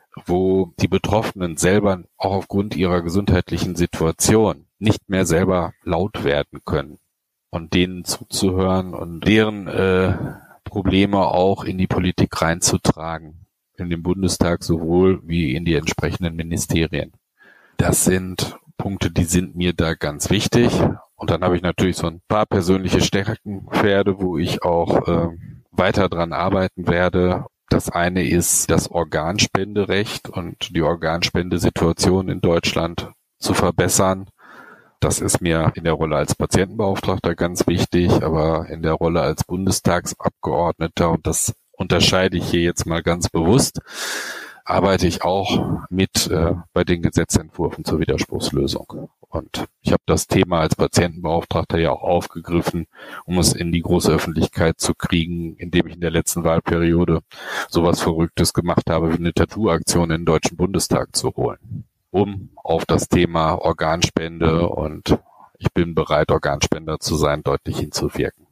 wo die Betroffenen selber auch aufgrund ihrer gesundheitlichen Situation nicht mehr selber laut werden können und denen zuzuhören und deren Probleme auch in die Politik reinzutragen, in den Bundestag sowohl wie in die entsprechenden Ministerien. Das sind Punkte, die sind mir da ganz wichtig. Und dann habe ich natürlich so ein paar persönliche Steckenpferde, wo ich auch weiter dran arbeiten werde. Das eine ist das Organspenderecht und die Organspendesituation in Deutschland zu verbessern. Das ist mir in der Rolle als Patientenbeauftragter ganz wichtig, aber in der Rolle als Bundestagsabgeordneter, und das unterscheide ich hier jetzt mal ganz bewusst, arbeite ich auch mit bei den Gesetzentwürfen zur Widerspruchslösung. Und ich habe das Thema als Patientenbeauftragter ja auch aufgegriffen, um es in die große Öffentlichkeit zu kriegen, indem ich in der letzten Wahlperiode sowas Verrücktes gemacht habe, wie eine Tattoo-Aktion in den Deutschen Bundestag zu holen, um auf das Thema Organspende und ich bin bereit, Organspender zu sein, deutlich hinzuwirken.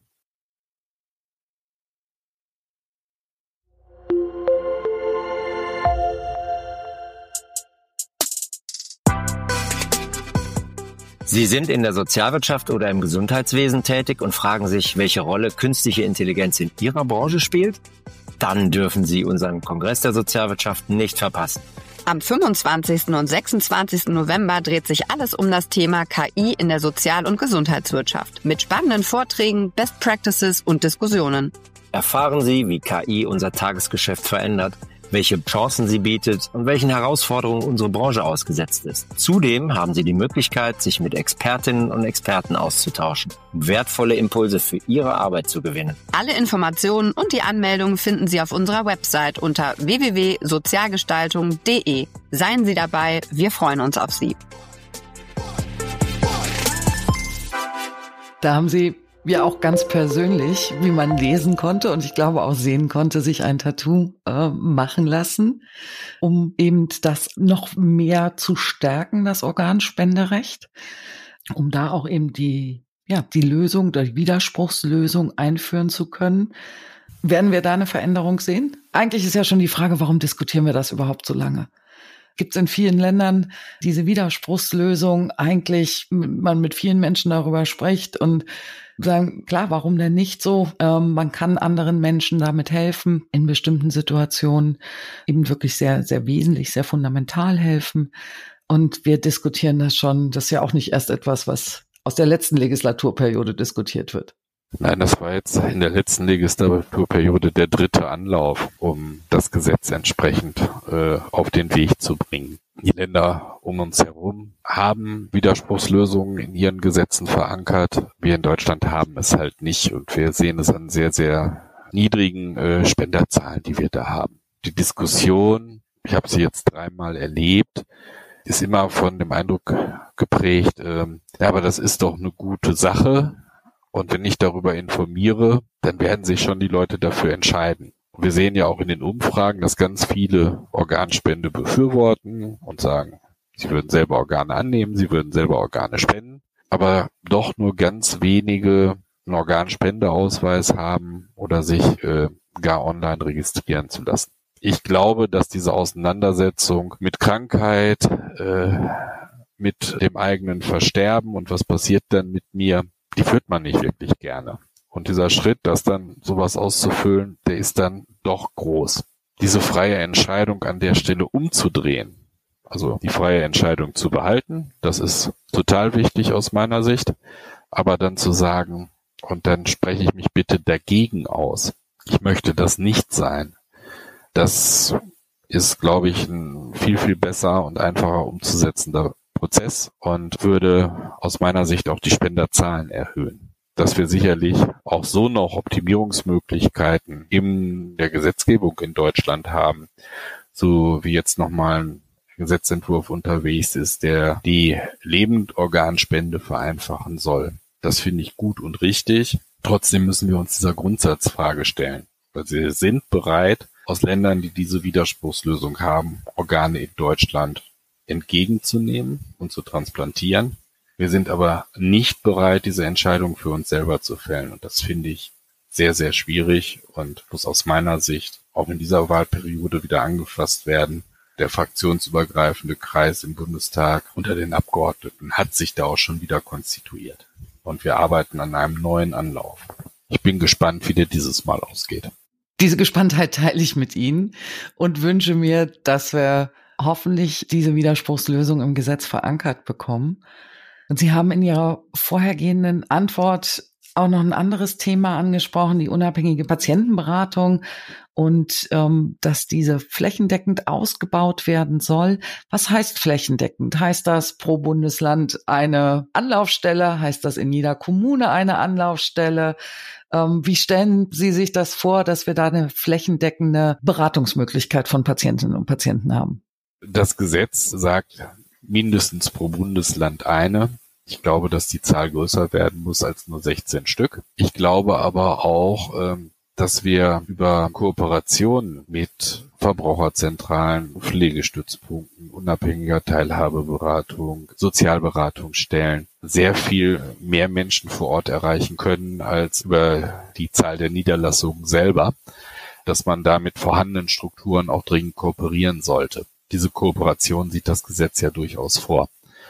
Sie sind in der Sozialwirtschaft oder im Gesundheitswesen tätig und fragen sich, welche Rolle künstliche Intelligenz in Ihrer Branche spielt? Dann dürfen Sie unseren Kongress der Sozialwirtschaft nicht verpassen. Am 25. und 26. November dreht sich alles um das Thema KI in der Sozial- und Gesundheitswirtschaft mit spannenden Vorträgen, Best Practices und Diskussionen. Erfahren Sie, wie KI unser Tagesgeschäft verändert, welche Chancen sie bietet und welchen Herausforderungen unsere Branche ausgesetzt ist. Zudem haben Sie die Möglichkeit, sich mit Expertinnen und Experten auszutauschen, um wertvolle Impulse für Ihre Arbeit zu gewinnen. Alle Informationen und die Anmeldung finden Sie auf unserer Website unter www.sozialgestaltung.de. Seien Sie dabei, wir freuen uns auf Sie. Da haben Sie ja auch ganz persönlich, wie man lesen konnte und ich glaube auch sehen konnte, sich ein Tattoo machen lassen, um eben das noch mehr zu stärken, das Organspenderecht, um da auch eben die Lösung, die Widerspruchslösung einführen zu können. Werden wir da eine Veränderung sehen? Eigentlich ist ja schon die Frage, warum diskutieren wir das überhaupt so lange? Gibt es in vielen Ländern diese Widerspruchslösung, eigentlich man mit vielen Menschen darüber spricht und sagen, klar, warum denn nicht so? Man kann anderen Menschen damit helfen, in bestimmten Situationen eben wirklich sehr, sehr wesentlich, sehr fundamental helfen. Und wir diskutieren das schon. Das ist ja auch nicht erst etwas, was aus der letzten Legislaturperiode diskutiert wird. Nein, das war jetzt in der letzten Legislaturperiode der dritte Anlauf, um das Gesetz entsprechend auf den Weg zu bringen. Die Länder um uns herum haben Widerspruchslösungen in ihren Gesetzen verankert. Wir in Deutschland haben es halt nicht und wir sehen es an sehr, sehr niedrigen Spenderzahlen, die wir da haben. Die Diskussion, ich habe sie jetzt 3-mal erlebt, ist immer von dem Eindruck geprägt, aber das ist doch eine gute Sache. Und wenn ich darüber informiere, dann werden sich schon die Leute dafür entscheiden. Wir sehen ja auch in den Umfragen, dass ganz viele Organspende befürworten und sagen, sie würden selber Organe annehmen, sie würden selber Organe spenden, aber doch nur ganz wenige einen Organspendeausweis haben oder sich gar online registrieren zu lassen. Ich glaube, dass diese Auseinandersetzung mit Krankheit, mit dem eigenen Versterben und was passiert dann mit mir, die führt man nicht wirklich gerne. Und dieser Schritt, das dann sowas auszufüllen, der ist dann doch groß. Diese freie Entscheidung an der Stelle umzudrehen, also die freie Entscheidung zu behalten, das ist total wichtig aus meiner Sicht, aber dann zu sagen, und dann spreche ich mich bitte dagegen aus. Ich möchte das nicht sein. Das ist, glaube ich, ein viel, viel besser und einfacher umzusetzender Prozess und würde aus meiner Sicht auch die Spenderzahlen erhöhen. Dass wir sicherlich auch so noch Optimierungsmöglichkeiten in der Gesetzgebung in Deutschland haben, so wie jetzt nochmal ein Gesetzentwurf unterwegs ist, der die Lebendorganspende vereinfachen soll. Das finde ich gut und richtig. Trotzdem müssen wir uns dieser Grundsatzfrage stellen. Weil wir sind bereit, aus Ländern, die diese Widerspruchslösung haben, Organe in Deutschland entgegenzunehmen und zu transplantieren. Wir sind aber nicht bereit, diese Entscheidung für uns selber zu fällen. Und das finde ich sehr, sehr schwierig und muss aus meiner Sicht auch in dieser Wahlperiode wieder angefasst werden. Der fraktionsübergreifende Kreis im Bundestag unter den Abgeordneten hat sich da auch schon wieder konstituiert. Und wir arbeiten an einem neuen Anlauf. Ich bin gespannt, wie der dieses Mal ausgeht. Diese Gespanntheit teile ich mit Ihnen und wünsche mir, dass wir hoffentlich diese Widerspruchslösung im Gesetz verankert bekommen. Und Sie haben in Ihrer vorhergehenden Antwort auch noch ein anderes Thema angesprochen, die unabhängige Patientenberatung und dass diese flächendeckend ausgebaut werden soll. Was heißt flächendeckend? Heißt das pro Bundesland eine Anlaufstelle? Heißt das in jeder Kommune eine Anlaufstelle? Wie stellen Sie sich das vor, dass wir da eine flächendeckende Beratungsmöglichkeit von Patientinnen und Patienten haben? Das Gesetz sagt mindestens pro Bundesland eine. Ich glaube, dass die Zahl größer werden muss als nur 16 Stück. Ich glaube aber auch, dass wir über Kooperationen mit Verbraucherzentralen, Pflegestützpunkten, unabhängiger Teilhabeberatung, Sozialberatungsstellen sehr viel mehr Menschen vor Ort erreichen können als über die Zahl der Niederlassungen selber, dass man da mit vorhandenen Strukturen auch dringend kooperieren sollte. Diese Kooperation sieht das Gesetz ja durchaus vor.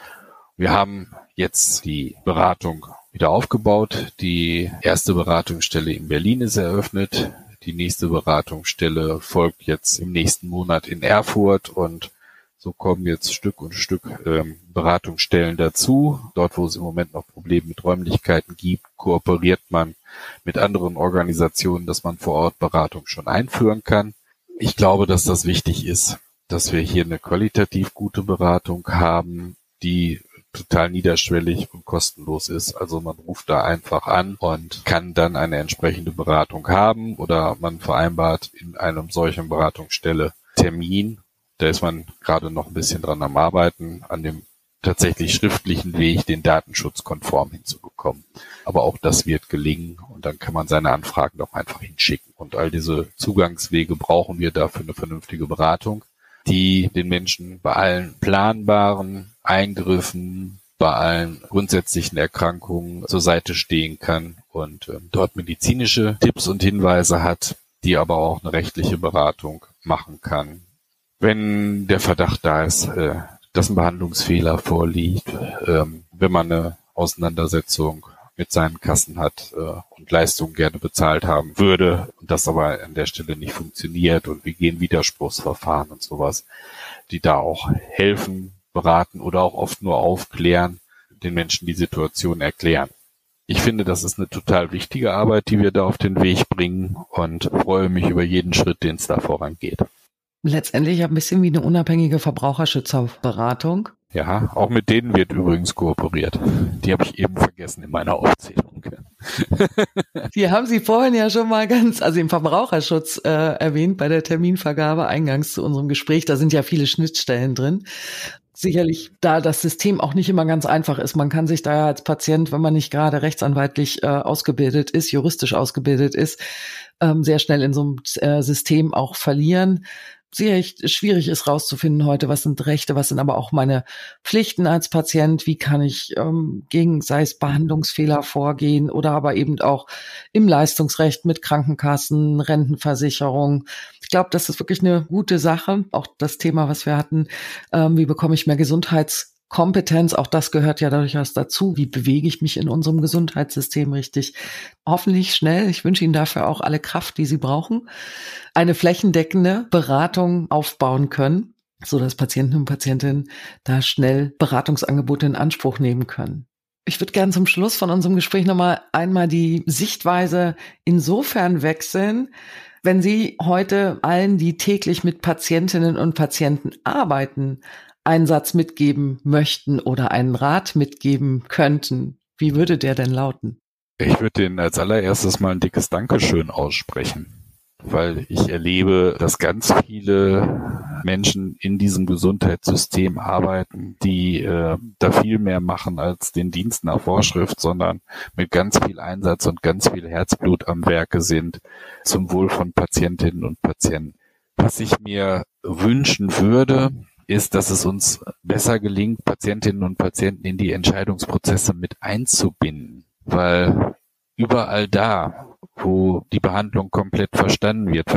Wir haben jetzt die Beratung wieder aufgebaut. Die erste Beratungsstelle in Berlin ist eröffnet. Die nächste Beratungsstelle folgt jetzt im nächsten Monat in Erfurt und so kommen jetzt Stück und Stück Beratungsstellen dazu. Dort, wo es im Moment noch Probleme mit Räumlichkeiten gibt, kooperiert man mit anderen Organisationen, dass man vor Ort Beratung schon einführen kann. Ich glaube, dass das wichtig ist, dass wir hier eine qualitativ gute Beratung haben, die total niederschwellig und kostenlos ist. Also man ruft da einfach an und kann dann eine entsprechende Beratung haben oder man vereinbart in einem solchen Beratungsstelle Termin. Da ist man gerade noch ein bisschen dran am Arbeiten, an dem tatsächlich schriftlichen Weg den datenschutzkonform hinzubekommen. Aber auch das wird gelingen und dann kann man seine Anfragen doch einfach hinschicken. Und all diese Zugangswege brauchen wir dafür eine vernünftige Beratung, die den Menschen bei allen planbaren Eingriffen, bei allen grundsätzlichen Erkrankungen zur Seite stehen kann und dort medizinische Tipps und Hinweise hat, die aber auch eine rechtliche Beratung machen kann. Wenn der Verdacht da ist, dass ein Behandlungsfehler vorliegt, wenn man eine Auseinandersetzung mit seinen Kassen hat und Leistungen gerne bezahlt haben würde und das aber an der Stelle nicht funktioniert und wir gehen Widerspruchsverfahren und sowas, die da auch helfen, beraten oder auch oft nur aufklären, den Menschen die Situation erklären. Ich finde, das ist eine total wichtige Arbeit, die wir da auf den Weg bringen und freue mich über jeden Schritt, den es da vorangeht. Letztendlich ein bisschen wie eine unabhängige Verbraucherschützerberatung. Ja, auch mit denen wird übrigens kooperiert. Die habe ich eben vergessen in meiner Aufzählung. Die haben Sie vorhin ja schon mal also im Verbraucherschutz erwähnt bei der Terminvergabe eingangs zu unserem Gespräch. Da sind ja viele Schnittstellen drin. Sicherlich, da das System auch nicht immer ganz einfach ist. Man kann sich da ja als Patient, wenn man nicht gerade rechtsanwaltlich ausgebildet ist, juristisch ausgebildet ist, sehr schnell in so einem System auch verlieren. sehr schwierig ist rauszufinden heute, was sind Rechte, was sind aber auch meine Pflichten als Patient, wie kann ich gegen, sei es Behandlungsfehler vorgehen oder aber eben auch im Leistungsrecht mit Krankenkassen, Rentenversicherung. Ich glaube, das ist wirklich eine gute Sache. Auch das Thema, was wir hatten, wie bekomme ich mehr Gesundheitskompetenz, auch das gehört ja durchaus dazu. Wie bewege ich mich in unserem Gesundheitssystem richtig? Hoffentlich schnell. Ich wünsche Ihnen dafür auch alle Kraft, die Sie brauchen. Eine flächendeckende Beratung aufbauen können, so dass Patienten und Patientinnen da schnell Beratungsangebote in Anspruch nehmen können. Ich würde gerne zum Schluss von unserem Gespräch nochmal einmal die Sichtweise insofern wechseln, wenn Sie heute allen, die täglich mit Patientinnen und Patienten arbeiten, einen Satz mitgeben möchten oder einen Rat mitgeben könnten, wie würde der denn lauten? Ich würde denen als allererstes mal ein dickes Dankeschön aussprechen, weil ich erlebe, dass ganz viele Menschen in diesem Gesundheitssystem arbeiten, die da viel mehr machen als den Dienst nach Vorschrift, sondern mit ganz viel Einsatz und ganz viel Herzblut am Werke sind zum Wohl von Patientinnen und Patienten. Was ich mir wünschen würde, ist, dass es uns besser gelingt, Patientinnen und Patienten in die Entscheidungsprozesse mit einzubinden, weil überall da, wo die Behandlung komplett verstanden wird,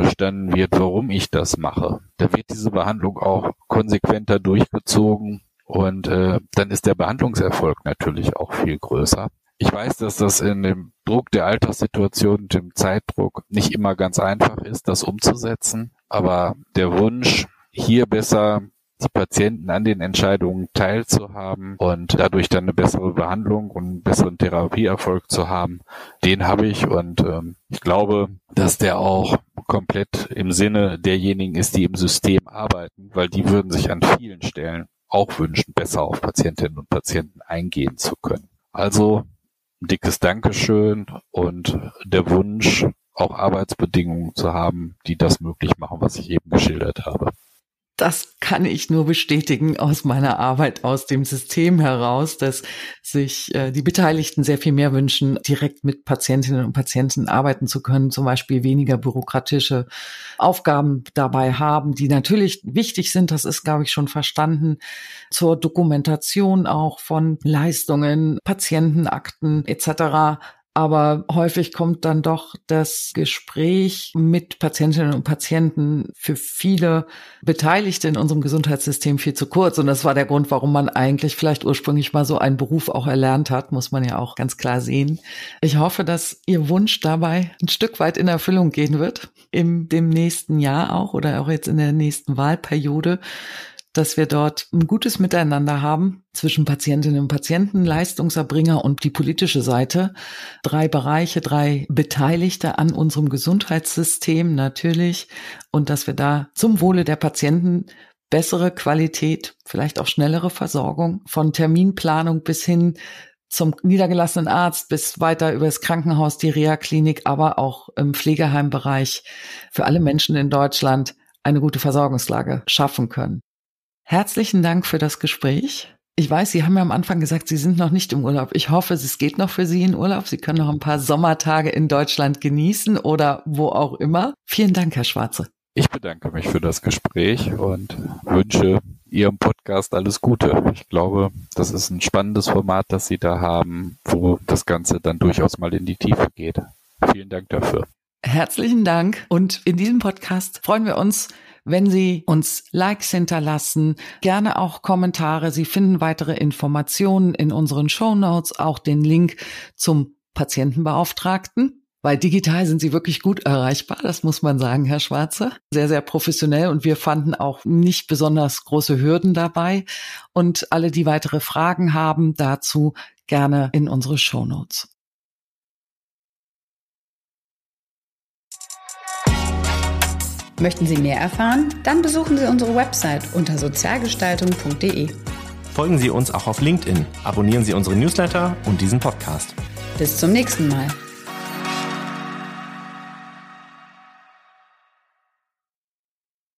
warum ich das mache, da wird diese Behandlung auch konsequenter durchgezogen und dann ist der Behandlungserfolg natürlich auch viel größer. Ich weiß, dass das in dem Druck der Alltagssituation und dem Zeitdruck nicht immer ganz einfach ist, das umzusetzen, aber der Wunsch, hier besser die Patienten an den Entscheidungen teilzuhaben und dadurch dann eine bessere Behandlung und einen besseren Therapieerfolg zu haben, den habe ich und ich glaube, dass der auch komplett im Sinne derjenigen ist, die im System arbeiten, weil die würden sich an vielen Stellen auch wünschen, besser auf Patientinnen und Patienten eingehen zu können. Also ein dickes Dankeschön und der Wunsch, auch Arbeitsbedingungen zu haben, die das möglich machen, was ich eben geschildert habe. Das kann ich nur bestätigen aus meiner Arbeit aus dem System heraus, dass sich die Beteiligten sehr viel mehr wünschen, direkt mit Patientinnen und Patienten arbeiten zu können, zum Beispiel weniger bürokratische Aufgaben dabei haben, die natürlich wichtig sind, das ist, glaube ich, schon verstanden, zur Dokumentation auch von Leistungen, Patientenakten etc., aber häufig kommt dann doch das Gespräch mit Patientinnen und Patienten für viele Beteiligte in unserem Gesundheitssystem viel zu kurz. Und das war der Grund, warum man eigentlich vielleicht ursprünglich mal so einen Beruf auch erlernt hat, muss man ja auch ganz klar sehen. Ich hoffe, dass Ihr Wunsch dabei ein Stück weit in Erfüllung gehen wird, in dem nächsten Jahr auch oder auch jetzt in der nächsten Wahlperiode, dass wir dort ein gutes Miteinander haben zwischen Patientinnen und Patienten, Leistungserbringer und die politische Seite. 3 Bereiche, 3 Beteiligte an unserem Gesundheitssystem natürlich und dass wir da zum Wohle der Patienten bessere Qualität, vielleicht auch schnellere Versorgung von Terminplanung bis hin zum niedergelassenen Arzt bis weiter über das Krankenhaus, die Reha-Klinik, aber auch im Pflegeheimbereich für alle Menschen in Deutschland eine gute Versorgungslage schaffen können. Herzlichen Dank für das Gespräch. Ich weiß, Sie haben ja am Anfang gesagt, Sie sind noch nicht im Urlaub. Ich hoffe, es geht noch für Sie in Urlaub. Sie können noch ein paar Sommertage in Deutschland genießen oder wo auch immer. Vielen Dank, Herr Schwarze. Ich bedanke mich für das Gespräch und wünsche Ihrem Podcast alles Gute. Ich glaube, das ist ein spannendes Format, das Sie da haben, wo das Ganze dann durchaus mal in die Tiefe geht. Vielen Dank dafür. Herzlichen Dank. Und in diesem Podcast freuen wir uns, wenn Sie uns Likes hinterlassen, gerne auch Kommentare. Sie finden weitere Informationen in unseren Shownotes, auch den Link zum Patientenbeauftragten, weil digital sind Sie wirklich gut erreichbar, das muss man sagen, Herr Schwarze. Sehr, sehr professionell und wir fanden auch nicht besonders große Hürden dabei. Und alle, die weitere Fragen haben, dazu gerne in unsere Shownotes. Möchten Sie mehr erfahren? Dann besuchen Sie unsere Website unter sozialgestaltung.de. Folgen Sie uns auch auf LinkedIn, abonnieren Sie unsere Newsletter und diesen Podcast. Bis zum nächsten Mal.